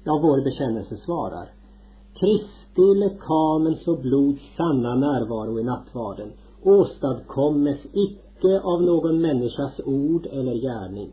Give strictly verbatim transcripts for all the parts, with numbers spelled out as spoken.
Ja, vår bekännelse svarar: Kristi lekamens och blods sanna närvaro i nattvarden åstadkommes icke av någon människas ord eller gärning.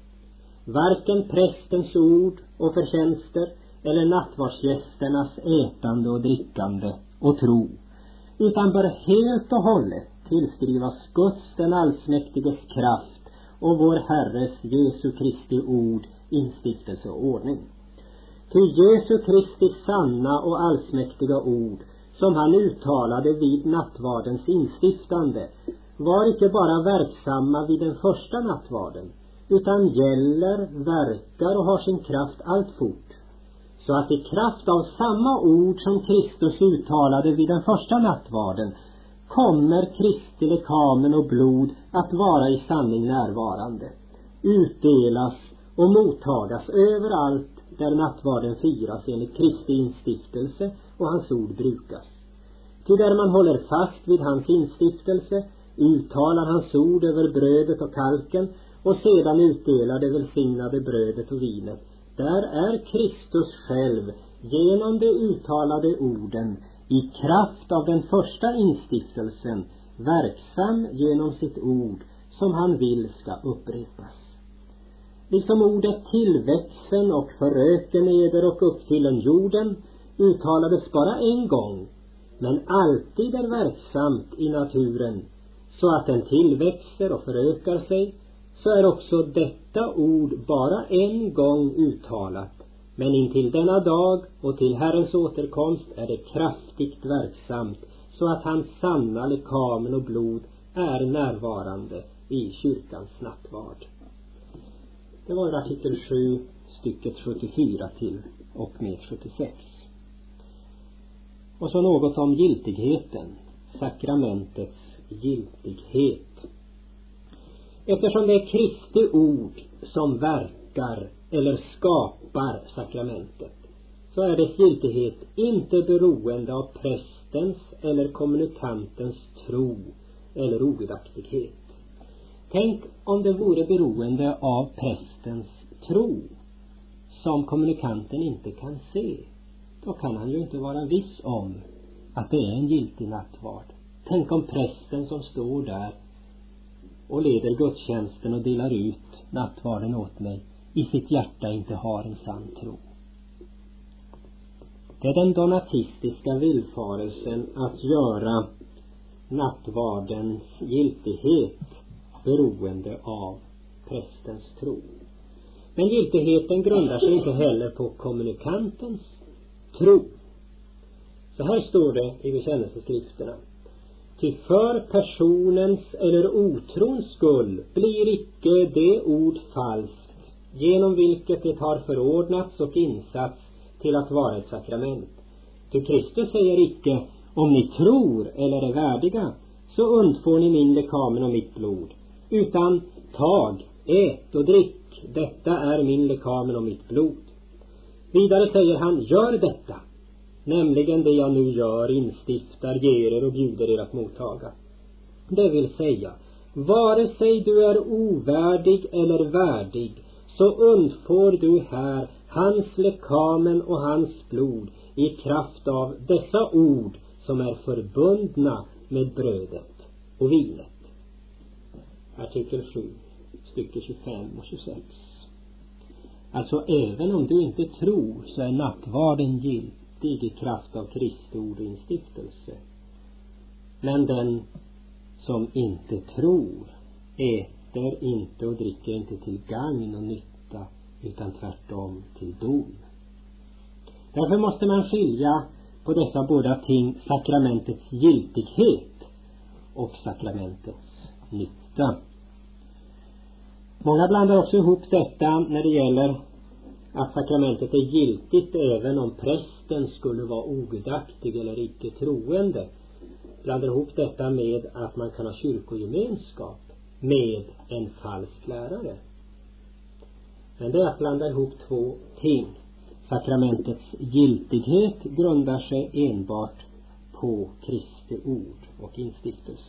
Varken prästens ord och förtjänster eller nattvardsgästernas ätande och drickande och tro, utan bör helt och hållet tillskrivas Guds den allsmäktiges kraft och vår Herres Jesu Kristi ord, instiftelse och ordning. Ty Jesu Kristi sanna och allsmäktiga ord, som han uttalade vid nattvardens instiftande, var icke bara verksamma vid den första nattvarden, utan gäller, verkar och har sin kraft alltfort. Så att i kraft av samma ord som Kristus uttalade vid den första nattvarden kommer Kristi lekamen och blod att vara i sanning närvarande, utdelas och mottagas överallt där nattvarden firas enligt Kristi instiftelse och hans ord brukas. Ty där man håller fast vid hans instiftelse, uttalar hans ord över brödet och kalken och sedan utdelar det välsignade brödet och vinet, där är Kristus själv genom de uttalade orden i kraft av den första instiftelsen verksam genom sitt ord som han vill ska upprepas. Liksom ordet tillväxen och föröken eder och uppfyllen jorden uttalades bara en gång, men alltid är verksamt i naturen så att den tillväxer och förökar sig, så är också detta ord bara en gång uttalat, men intill denna dag och till Herrens återkomst är det kraftigt verksamt, så att hans sanna lekamen och blod är närvarande i kyrkans nattvard. Det var artikel sju, stycket sjuttiofyra till och med sjuttiosex. Och så något om giltigheten, sakramentets giltighet. Eftersom det är Kristi ord som verkar eller skapar sakramentet, så är dess giltighet inte beroende av prästens eller kommunikantens tro eller ogudaktighet. Tänk om det vore beroende av prästens tro som kommunikanten inte kan se. Då kan han ju inte vara viss om att det är en giltig nattvard. Tänk om prästen som står där och leder gudstjänsten och delar ut nattvarden åt mig i sitt hjärta inte har en sann tro. Det är den donatistiska villfarelsen att göra nattvardens giltighet beroende av prästens tro. Men giltigheten grundar sig inte heller på kommunikantens tro. Så här står det i bekännelseskrifterna: Ty för personens eller otrons skull blir icke det ord falskt, genom vilket det har förordnats och insatts till att vara ett sakrament. Ty Kristus säger icke: om ni tror eller är värdiga, så undfår ni min lekamen och mitt blod. Utan tag, ät och drick, detta är min lekamen och mitt blod. Vidare säger han: gör detta, nämligen det jag nu gör, instiftar, ger er och bjuder er att mottaga. Det vill säga, vare sig du är ovärdig eller värdig, så undfår du här hans lekamen och hans blod i kraft av dessa ord som är förbundna med brödet och vinet. Artikel sju, stycke tjugofem och tjugosex. Alltså även om du inte tror, så är nattvarden giltig i kraft av Kristi ord och instiftelse. Men den som inte tror äter inte och dricker inte till gagn och nytta, utan tvärtom till dom. Därför måste man skilja på dessa båda ting, sakramentets giltighet och sakramentets nytta. Många blandar också ihop detta när det gäller att sakramentet är giltigt även om prästen skulle vara ogudaktig eller icke troende. Blandar ihop detta med att man kan ha kyrkogemenskap med en falsk lärare. Men det är att blanda ihop två ting. Sakramentets giltighet grundar sig enbart på Kristi ord och instiftelse.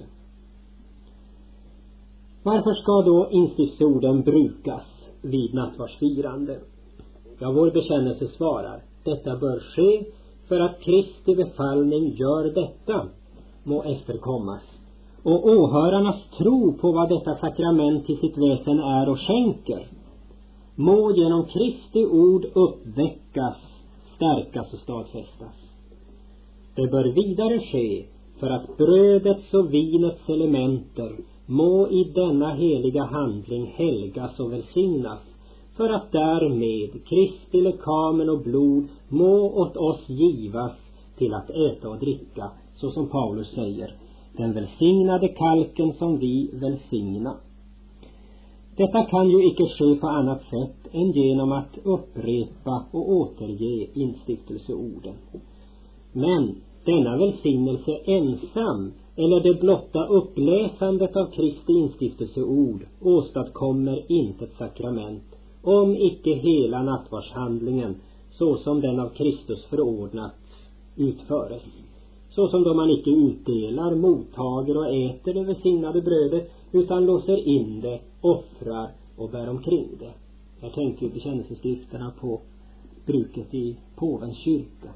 Varför ska då instiftelseorden brukas vid nattvardsfirande? Ja, vår bekännelse svarar: detta bör ske för att Kristi befallning gör detta må efterkommas, och åhörarnas tro på vad detta sakrament i sitt väsen är och skänker må genom Kristi ord uppväckas, stärkas och stadfästas. Det bör vidare ske för att brödets och vinets elementer må i denna heliga handling helgas och välsignas, för att därmed Kristi lekamen och blod må åt oss givas till att äta och dricka, så som Paulus säger, den välsignade kalken som vi välsigna. Detta kan ju icke ske på annat sätt än genom att upprepa och återge instiftelseorden. Men denna välsignelse ensam, eller det blotta uppläsandet av Kristi instiftelseord, åstadkommer inte ett sakrament, om icke hela nattvardshandlingen, så som den av Kristus förordnats, utföres. Så som då man icke utdelar, mottager och äter det välsignade brödet, utan låser in det, offrar och bär omkring det. Jag tänker bekännelseskrifterna på bruket i påvens kyrka.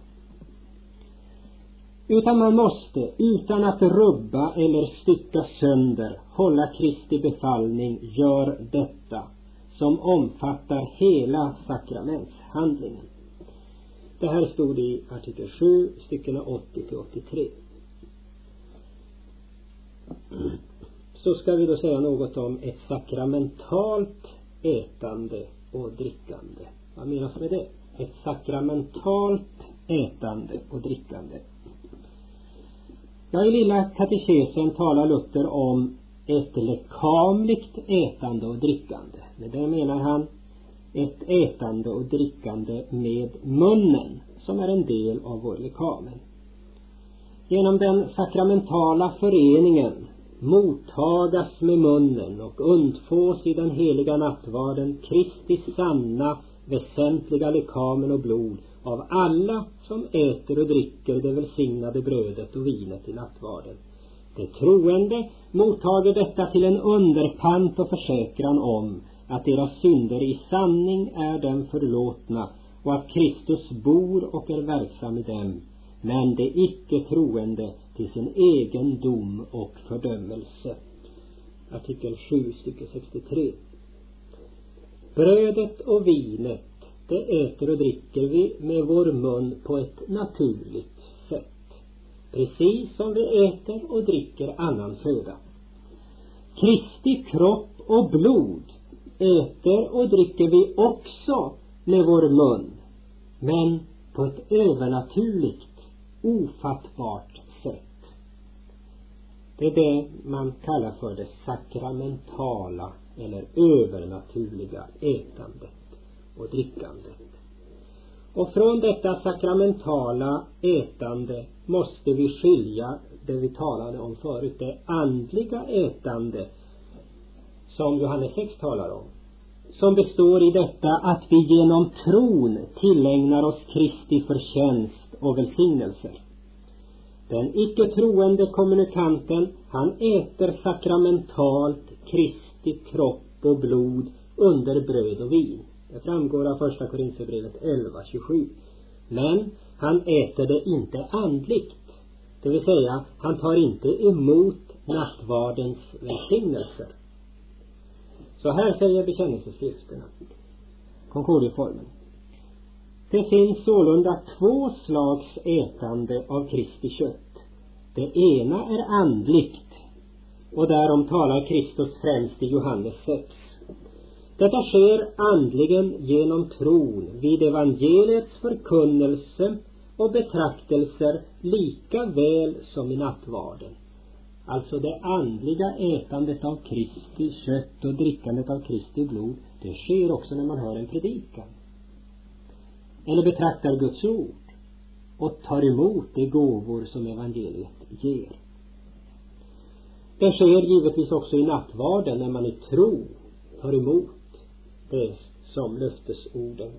Utan man måste, utan att rubba eller stycka sönder, hålla Kristi befallning gör detta, som omfattar hela sakramentshandlingen. Det här stod i artikel sju, styckena åttio till åttiotre. Så ska vi då säga något om ett sakramentalt ätande och drickande. Vad menas med det? Ett sakramentalt ätande och drickande. Ja, i lilla katekesen talar Luther om ett lekamligt ätande och drickande. Med det menar han ett ätande och drickande med munnen, som är en del av vår lekamen. Genom den sakramentala föreningen mottagas med munnen och undfås i den heliga nattvarden Kristi sanna, väsentliga lekamen och blod av alla som äter och dricker det välsignade brödet och vinet i nattvarden. Det troende mottager detta till en underpant och försäkran om att deras synder i sanning är dem förlåtna och att Kristus bor och är verksam i dem, men det icke troende till sin egen dom och fördömelse. Artikel sju, stycke sextiotre. Brödet och vinet, det äter och dricker vi med vår mun på ett naturligt sätt, precis som vi äter och dricker annan föda. Kristi kropp och blod äter och dricker vi också med vår mun, men på ett övernaturligt, ofattbart sätt. Det är det man kallar för det sakramentala eller övernaturliga ätandet och drickandet. Och från detta sakramentala ätande måste vi skilja det vi talade om förut, det andliga ätande som Johannes sex talar om, som består i detta att vi genom tron tillägnar oss Kristi förtjänst och välsignelser. Den icke troende kommunikanten, han äter sakramentalt Kristi kropp och blod under bröd och vin. Det framgår av första Korinthierbrevet elva tjugosju. Men han äter det inte andligt. Det vill säga, han tar inte emot nattvardens välsignelser. Så här säger bekännelseskrifterna, Konkordieformen. Det finns sålunda två slags ätande av Kristi kött. Det ena är andligt, och därom talar Kristus främst i Johannes sex. Detta sker andligen genom tron vid evangeliets förkunnelse och betraktelser lika väl som i nattvarden. Alltså det andliga ätandet av Kristi kött och drickandet av Kristi blod, det sker också när man hör en predikan. Eller betraktar Guds ord och tar emot de gåvor som evangeliet ger. Det sker givetvis också i nattvarden när man i tro tar emot det som löftesorden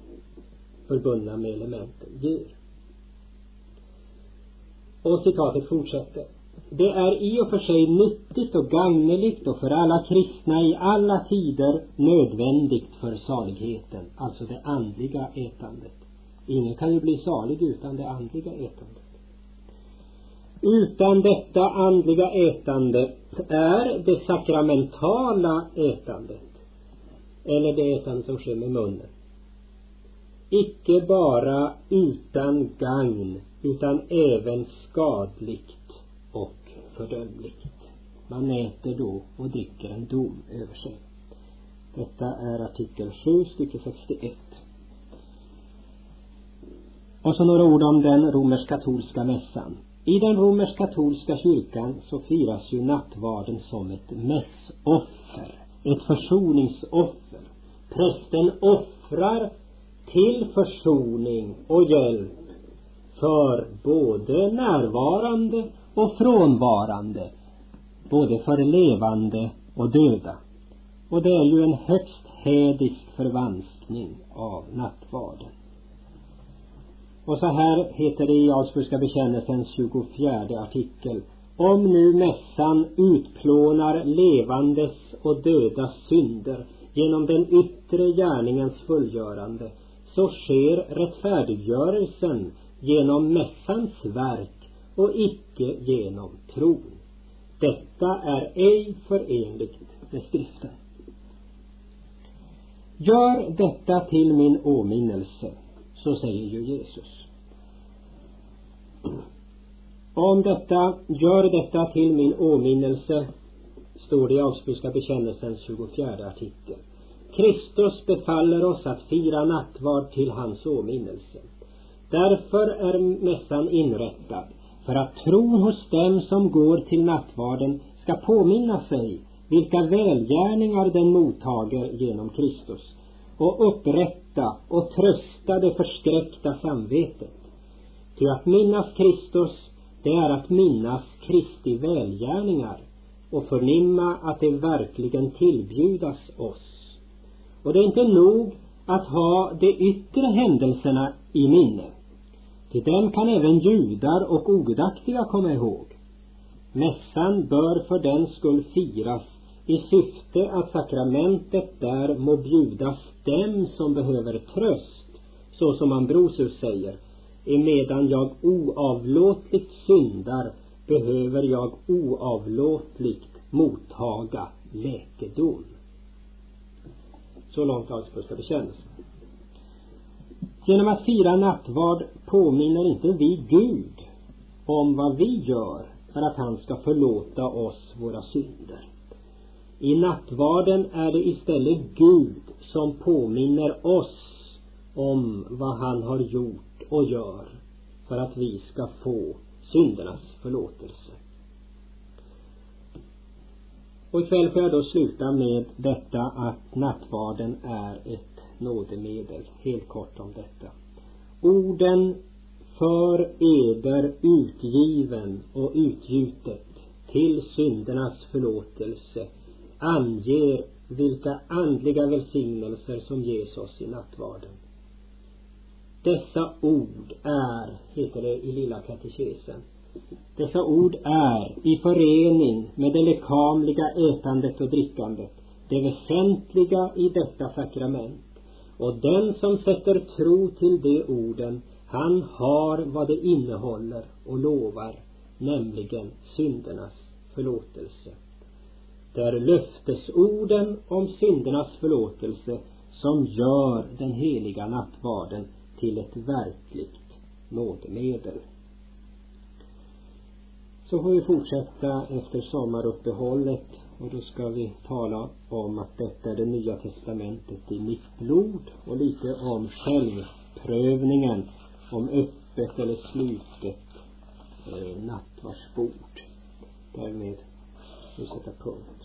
förbundna med elementen ger. Och citatet fortsätter. det är i och för sig nyttigt och gagneligt och för alla kristna i alla tider nödvändigt för saligheten, alltså det andliga ätandet. Ingen kan ju bli salig utan det andliga ätandet. Utan detta andliga ätande är det sakramentala ätandet, eller det ätande som sker med munnen, icke bara utan gagn utan även skadligt och fördömligt. Man äter då och dricker en dom över sig. Detta är artikel sju, stycke sextioett. Och så några ord om den romersk-katolska mässan. I den romersk-katolska kyrkan så firas ju nattvarden som ett mässoffer, ett försoningsoffer. Prästen offrar till försoning och hjälp för både närvarande och frånvarande, både för levande och döda. Och det är ju en högst hädisk förvanskning av nattvarden. Och så här heter det i Augsburgska bekännelsens tjugofjärde artikel: om nu mässan utplånar levandes och dödas synder genom den yttre gärningens fullgörande, så sker rättfärdiggörelsen genom mässans verk och icke genom tron. Detta är ej förenligt med skriften. Gör detta till min åminnelse, så säger ju Jesus. Om detta, gör detta till min åminnelse, står det i Augsburgska bekännelsens tjugofjärde artikel. Kristus befaller oss att fira nattvard till hans åminnelse. Därför är mässan inrättad, för att tron hos dem som går till nattvarden ska påminna sig vilka välgärningar den mottager genom Kristus, och upprätta och trösta det förskräckta samvetet. Ty att minnas Kristus, det är att minnas Kristi välgärningar och förnimma att det verkligen tillbjudas oss. Och det är inte nog att ha de yttre händelserna i minne. Till dem kan även judar och ogudaktiga komma ihåg. Mässan bör för den skull firas i syfte att sakramentet där må bjudas dem som behöver tröst, så som Ambrosius säger: emedan jag oavlåtligt syndar, behöver jag oavlåtligt mottaga läkedom. Så långt Augsburgska bekännelsen. Genom att fira nattvard påminner inte vi Gud om vad vi gör för att han ska förlåta oss våra synder. I nattvarden är det istället Gud som påminner oss om vad han har gjort och gör för att vi ska få syndernas förlåtelse. Och ikväll får jag då sluta med detta att nattvarden är ett nådemedel. Helt kort om detta. Orden för eder utgiven och utgjutet till syndernas förlåtelse anger vilka andliga välsignelser som ges oss i nattvarden. Dessa ord är, heter det i lilla katekesen, dessa ord är i förening med det lekamliga ätandet och drickandet det väsentliga i detta sakrament. Och den som sätter tro till de orden, han har vad det innehåller och lovar, nämligen syndernas förlåtelse. Det är löftesorden om syndernas förlåtelse som gör den heliga nattvarden till ett verkligt nådemedel. Så får vi fortsätta efter sommaruppehållet, och då ska vi tala om att detta är det nya testamentet i mitt blod, och lite om självprövningen, om öppet eller slutet eh, nattvardsbord. Därmed vi sätter punkt.